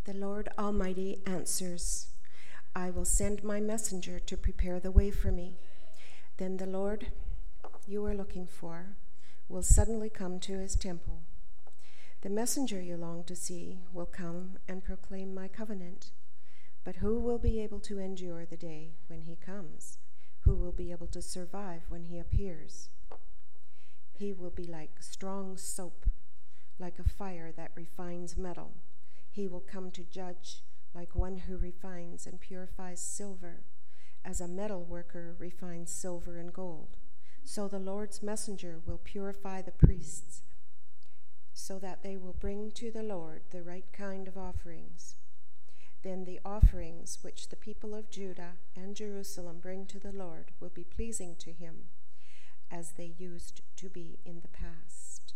The Lord Almighty answers, I will send my messenger to prepare the way for me. Then the Lord you are looking for will suddenly come to his temple. The messenger you long to see will come and proclaim my covenant. But who will be able to endure the day when he comes? Who will be able to survive when he appears? He will be like strong soap, like a fire that refines metal. He will come to judge like one who refines and purifies silver, as a metal worker refines silver and gold. So the Lord's messenger will purify the priests, so that they will bring to the Lord the right kind of offerings. Then the offerings which the people of Judah and Jerusalem bring to the Lord will be pleasing to him, as they used to be in the past.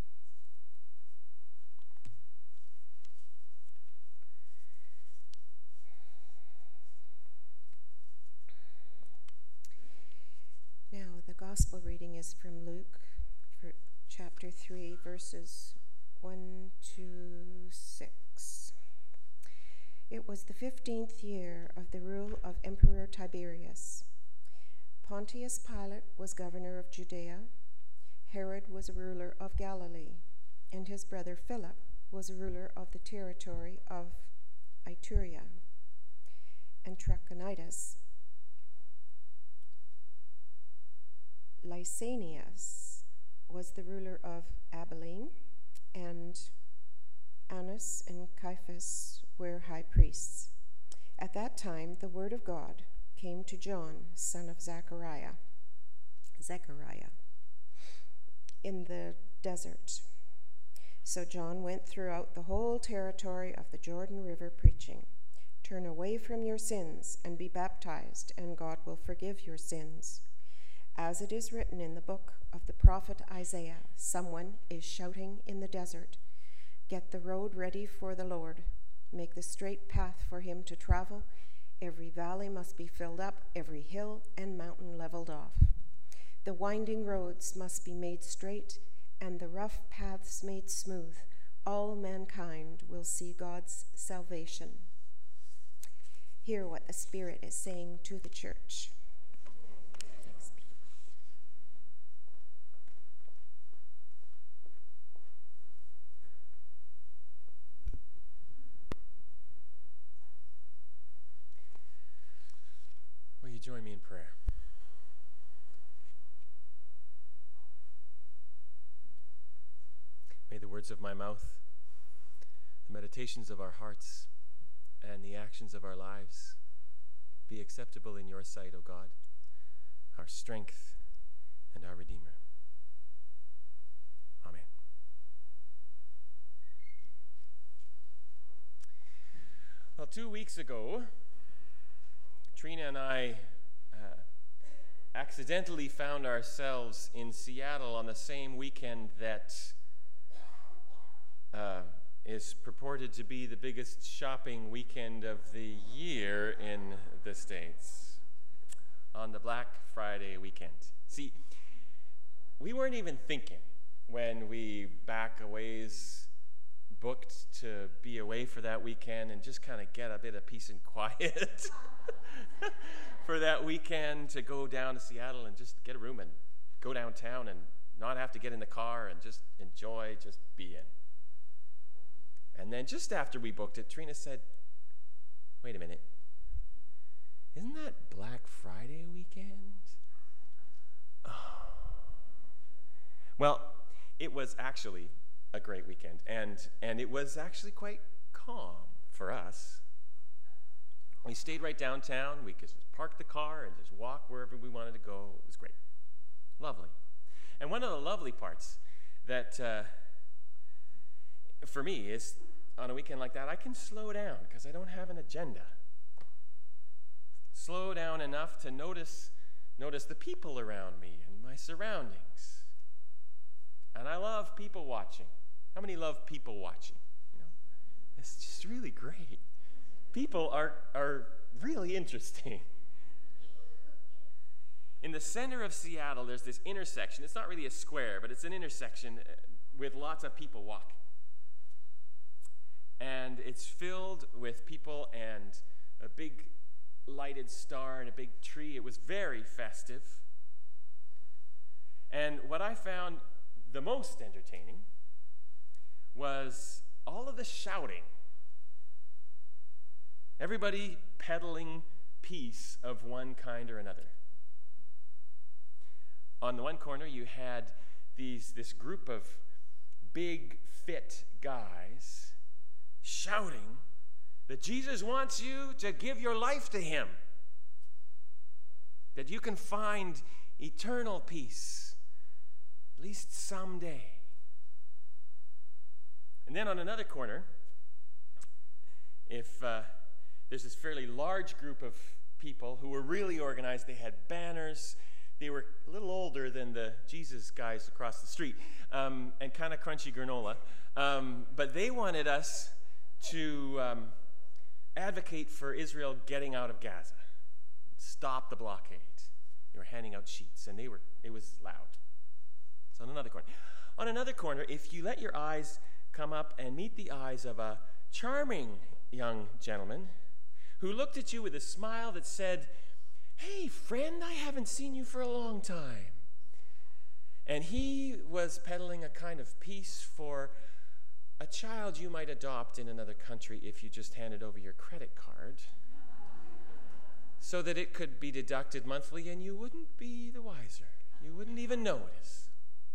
Now, the gospel reading is from Luke, chapter 3, verses 1 to 6. It was the 15th year of the rule of Emperor Tiberius. Pontius Pilate was governor of Judea, Herod was ruler of Galilee, and his brother Philip was ruler of the territory of Iturea and Trachonitis. Lysanias was the ruler of Abilene, and Annas and Caiaphas were high priests. At that time, the word of God came to John, son of Zechariah, in the desert. So John went throughout the whole territory of the Jordan River preaching, "Turn away from your sins and be baptized, and God will forgive your sins." As it is written in the book of the prophet Isaiah, someone is shouting in the desert, "Get the road ready for the Lord. Make the straight path for him to travel. Every valley must be filled up, every hill and mountain leveled off. The winding roads must be made straight, and the rough paths made smooth. All mankind will see God's salvation." Hear what the Spirit is saying to the church. Will you join me in prayer? May the words of my mouth, the meditations of our hearts, and the actions of our lives be acceptable in your sight, O God, our strength and our Redeemer. Amen. Well, 2 weeks ago, Trina and I accidentally found ourselves in Seattle on the same weekend that is purported to be the biggest shopping weekend of the year in the States, on the Black Friday weekend. See, we weren't even thinking when we back a ways booked to be away for that weekend and just kind of get a bit of peace and quiet for that weekend, to go down to Seattle and just get a room and go downtown and not have to get in the car and just enjoy just being. And then just after we booked it, Trina said, "Wait a minute, isn't that Black Friday weekend?" Oh. Well, it was actually a great weekend, and it was actually quite calm for us. We stayed right downtown. We could just park the car and just walk wherever we wanted to go. It was great. Lovely. And one of the lovely parts that, for me, is on a weekend like that, I can slow down because I don't have an agenda. Slow down enough to notice the people around me and my surroundings. And I love people watching. How many love people watching? You know, it's just really great. People are really interesting. In the center of Seattle, there's this intersection. It's not really a square, but it's an intersection with lots of people walking. and it's filled with people and a big lighted star and a big tree. It was very festive. And what I found the most entertaining was all of the shouting. Everybody peddling peace of one kind or another. On the one corner, you had this group of big, fit guys shouting that Jesus wants you to give your life to him, that you can find eternal peace, at least someday. And then on another corner, if there's this fairly large group of people who were really organized, they had banners. They were a little older than the Jesus guys across the street, and kind of crunchy granola. But they wanted us to advocate for Israel getting out of Gaza, stop the blockade. They were handing out sheets, and it was loud. So on another corner. On another corner, if you let your eyes come up and meet the eyes of a charming young gentleman who looked at you with a smile that said, "Hey, friend, I haven't seen you for a long time." And he was peddling a kind of peace for a child you might adopt in another country if you just handed over your credit card so that it could be deducted monthly and you wouldn't be the wiser. You wouldn't even notice.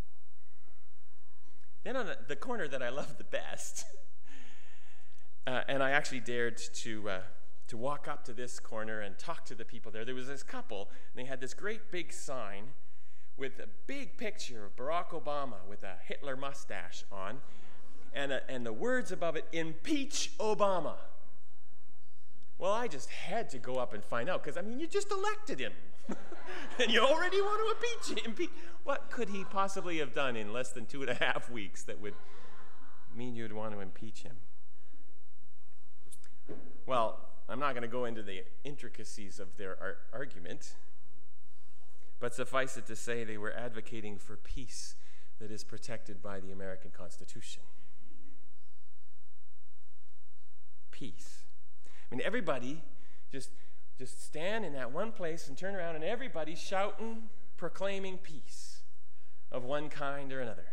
Then on the corner that I love the best, and I actually dared to walk up to this corner and talk to the people there. There was this couple, and they had this great big sign with a big picture of Barack Obama with a Hitler mustache on, and the words above it, "Impeach Obama." Well, I just had to go up and find out, because, you just elected him. And you already want to impeach him. What could he possibly have done in less than 2.5 weeks that would mean you'd want to impeach him? Well, I'm not going to go into the intricacies of their argument, but suffice it to say they were advocating for peace that is protected by the American Constitution. Peace. Everybody just stand in that one place and turn around, and everybody's shouting, proclaiming peace of one kind or another.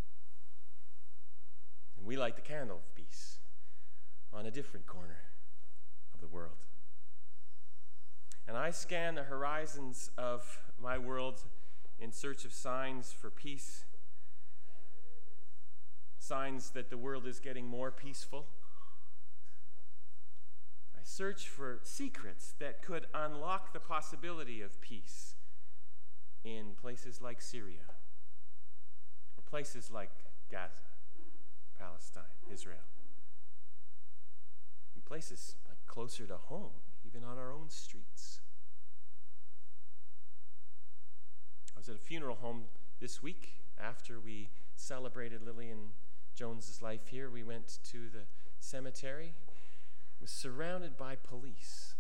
And we light the candle of peace on a different corner of the world. And I scan the horizons of my world in search of signs for peace, signs that the world is getting more peaceful. I search for secrets that could unlock the possibility of peace in places like Syria, or places like Gaza, Palestine, Israel, in places like closer to home, even on our own streets. I was at a funeral home this week after we celebrated Lillian Jones's life here. We went to the cemetery. Was surrounded by police.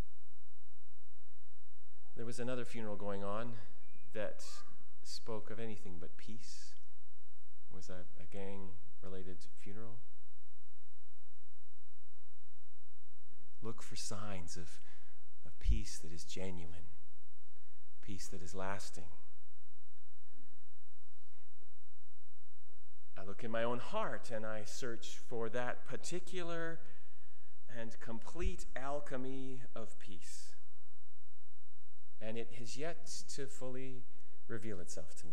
There was another funeral going on that spoke of anything but peace. It was a gang-related funeral. Look for signs of peace that is genuine, peace that is lasting. I look in my own heart and I search for that particular and complete alchemy of peace. And it has yet to fully reveal itself to me.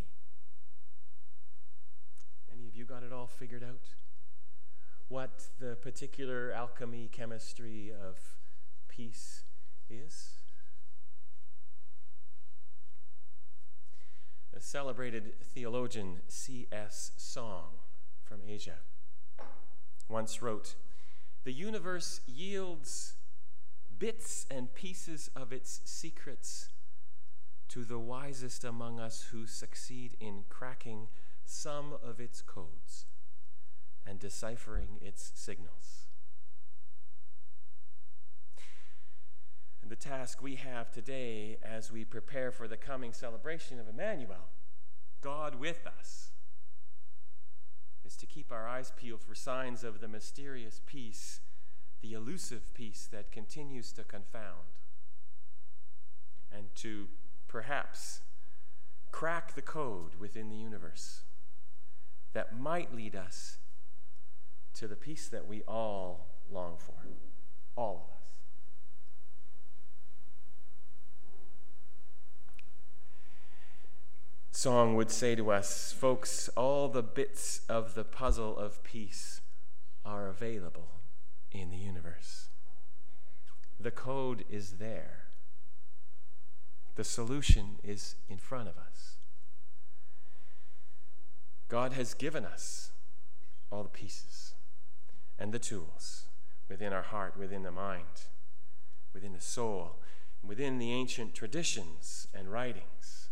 Any of you got it all figured out? What the particular alchemy, chemistry of peace is? The celebrated theologian C.S. Song from Asia once wrote, "The universe yields bits and pieces of its secrets to the wisest among us who succeed in cracking some of its codes and deciphering its signals." And the task we have today as we prepare for the coming celebration of Emmanuel, God with us, is to keep our eyes peeled for signs of the mysterious peace, the elusive peace that continues to confound, and to perhaps crack the code within the universe that might lead us to the peace that we all long for, all of us. Song would say to us, folks, all the bits of the puzzle of peace are available in the universe. The code is there. The solution is in front of us. God has given us all the pieces and the tools within our heart, within the mind, within the soul, within the ancient traditions and writings.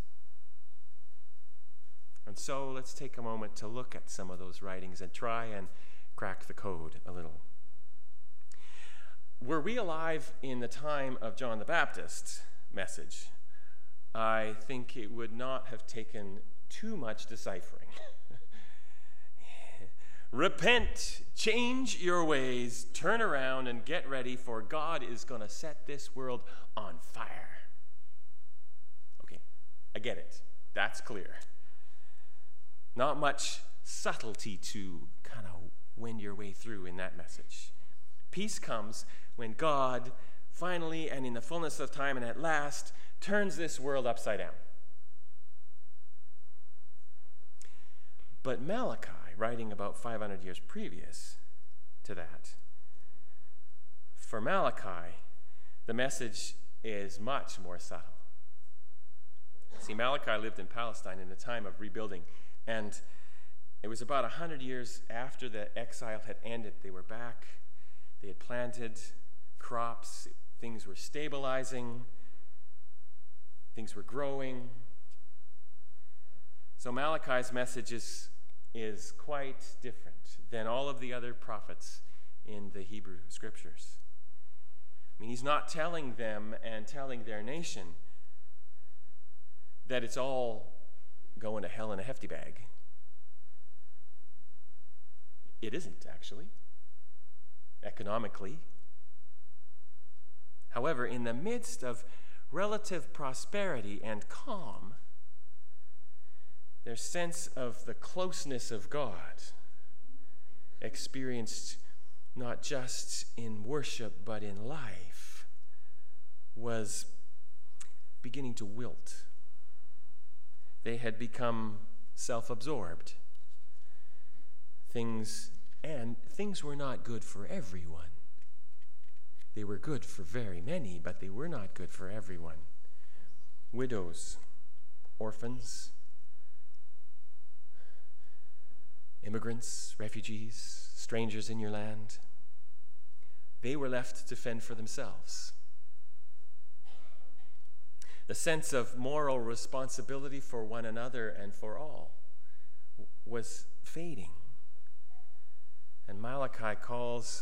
And so let's take a moment to look at some of those writings and try and crack the code a little. Were we alive in the time of John the Baptist's message, I think it would not have taken too much deciphering. Repent, change your ways, turn around and get ready, for God is going to set this world on fire. Okay, I get it. That's clear. Not much subtlety to kind of wend your way through in that message. Peace comes when God finally and in the fullness of time and at last turns this world upside down. But Malachi, writing about 500 years previous to that, for Malachi, the message is much more subtle. See, Malachi lived in Palestine in a time of rebuilding, and it was about 100 years after the exile had ended. They were back. They had planted crops. Things were stabilizing. Things were growing. So Malachi's message is quite different than all of the other prophets in the Hebrew Scriptures. I mean, he's not telling them and telling their nation that it's all going to hell in a hefty bag. It isn't, actually, economically. However, in the midst of relative prosperity and calm, their sense of the closeness of God, experienced not just in worship but in life, was beginning to wilt. They had become self-absorbed. Things were not good for everyone. They were good for very many, but they were not good for everyone. Widows, orphans, immigrants, refugees, strangers in your land, they were left to fend for themselves. The sense of moral responsibility for one another and for all was fading. And Malachi calls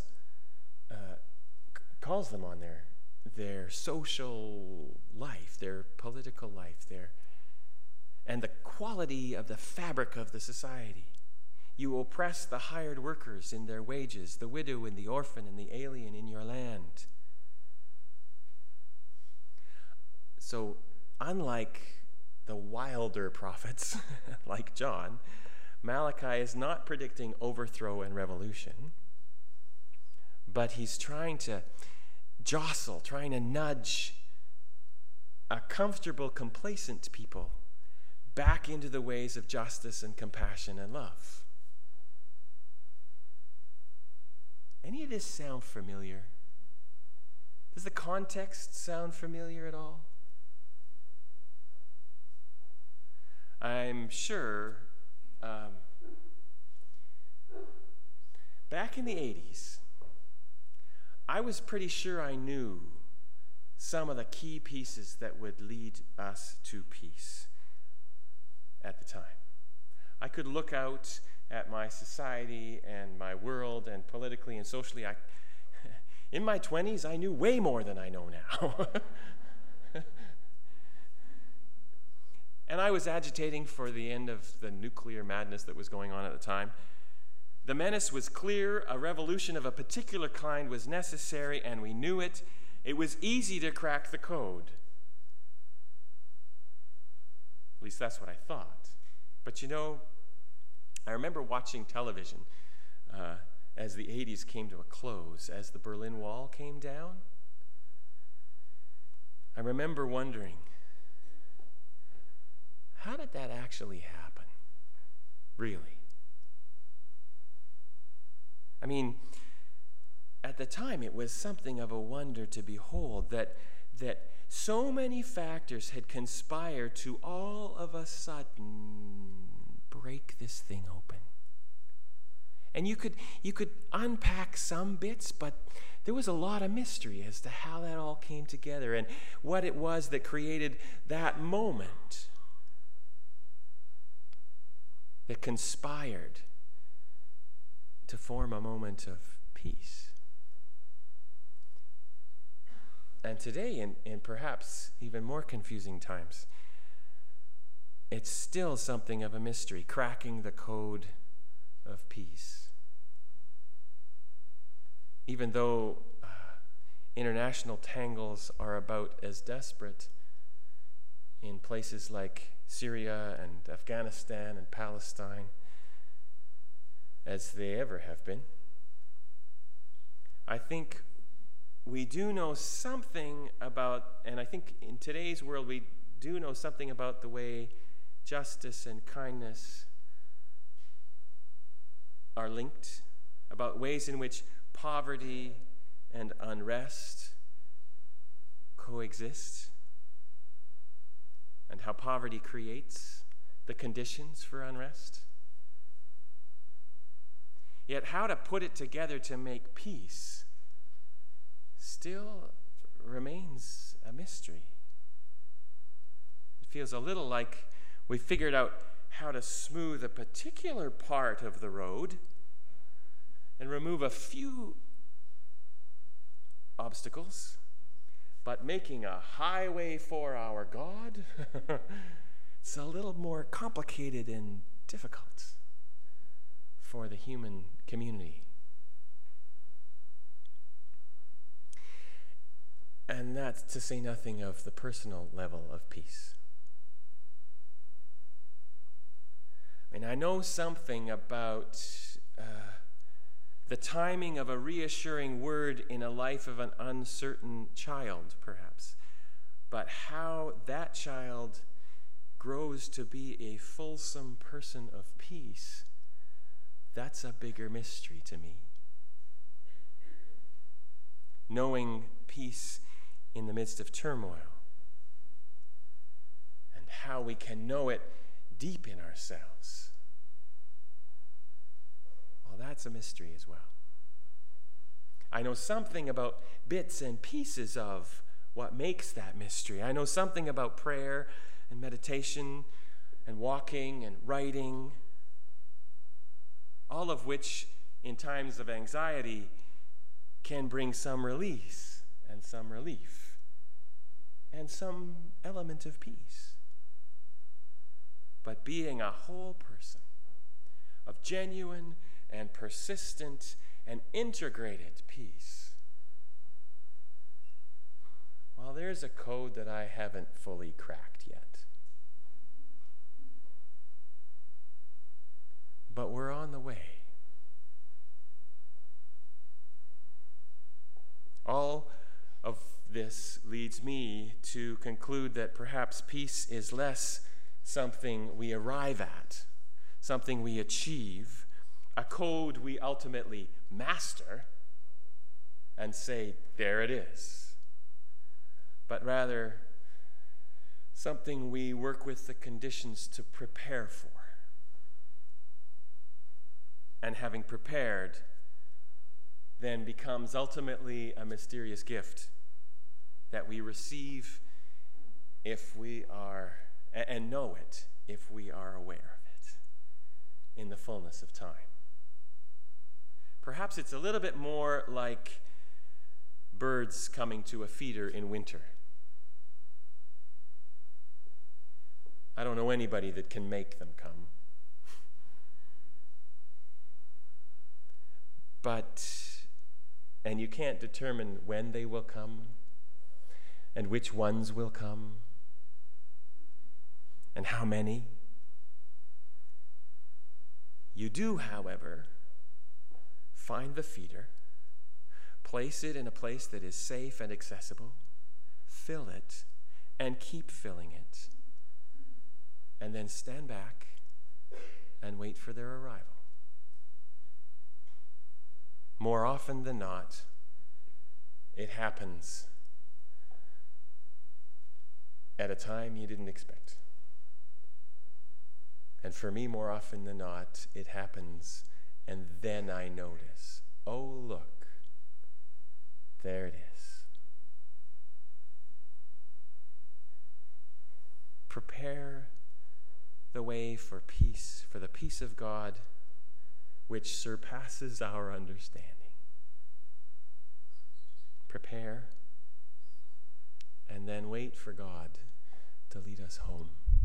them on their social life, their political life, and the quality of the fabric of the society. You oppress the hired workers in their wages, the widow and the orphan and the alien in your land. So, unlike the wilder prophets, like John, Malachi is not predicting overthrow and revolution, but he's trying to jostle, trying to nudge a comfortable, complacent people back into the ways of justice and compassion and love. Any of this sound familiar? Does the context sound familiar at all? I'm sure back in the 80s, I was pretty sure I knew some of the key pieces that would lead us to peace at the time. I could look out at my society and my world and politically and socially. In my 20s, I knew way more than I know now. And I was agitating for the end of the nuclear madness that was going on at the time. The menace was clear. A revolution of a particular kind was necessary, and we knew it. It was easy to crack the code. At least that's what I thought. But you know, I remember watching television as the 80s came to a close, as the Berlin Wall came down. I remember wondering, how did that actually happen? Really? I mean, at the time it was something of a wonder to behold that so many factors had conspired to all of a sudden break this thing open. And you could unpack some bits, but there was a lot of mystery as to how that all came together and what it was that created that moment that conspired to form a moment of peace. And today, in perhaps even more confusing times, it's still something of a mystery, cracking the code of peace. Even though international tangles are about as desperate in places like Syria and Afghanistan and Palestine as they ever have been, I think we do know something about, and I think in today's world we do know something about the way justice and kindness are linked, about ways in which poverty and unrest coexist, and how poverty creates the conditions for unrest. Yet how to put it together to make peace still remains a mystery. It feels a little like we figured out how to smooth a particular part of the road and remove a few obstacles, but making a highway for our God, it's a little more complicated and difficult for the human community. And that's to say nothing of the personal level of peace. I mean, I know something about the timing of a reassuring word in a life of an uncertain child, perhaps. But how that child grows to be a fulsome person of peace, that's a bigger mystery to me. Knowing peace in the midst of turmoil, and how we can know it deep in ourselves, well, that's a mystery as well. I know something about bits and pieces of what makes that mystery. I know something about prayer and meditation and walking and writing, all of which in times of anxiety can bring some release and some relief and some element of peace. But being a whole person of genuine and persistent and integrated peace, well, there's a code that I haven't fully cracked yet. But we're on the way. All of this leads me to conclude that perhaps peace is less something we arrive at, something we achieve, a code we ultimately master and say, there it is. But rather, something we work with the conditions to prepare for. And having prepared, then becomes ultimately a mysterious gift that we receive if we are, and know it if we are aware of it in the fullness of time. Perhaps it's a little bit more like birds coming to a feeder in winter. I don't know anybody that can make them come. And you can't determine when they will come and which ones will come and how many. You do, however, find the feeder, place it in a place that is safe and accessible, fill it, and keep filling it, and then stand back and wait for their arrival. More often than not, it happens at a time you didn't expect. And for me, more often than not, it happens, and then I notice, oh, look, there it is. Prepare the way for peace, for the peace of God, which surpasses our understanding. Prepare, and then wait for God to lead us home.